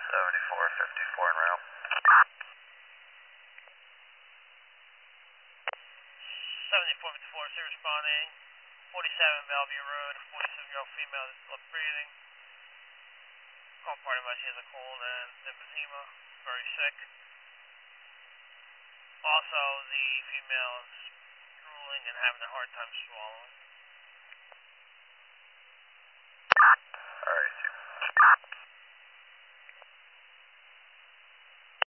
7454 en route. 7454, still responding. 47 Bellevue Road, 47-year-old female is left breathing. Call party much, she has a cold and emphysema, very sick. Also, the female is drooling and having a hard time swallowing.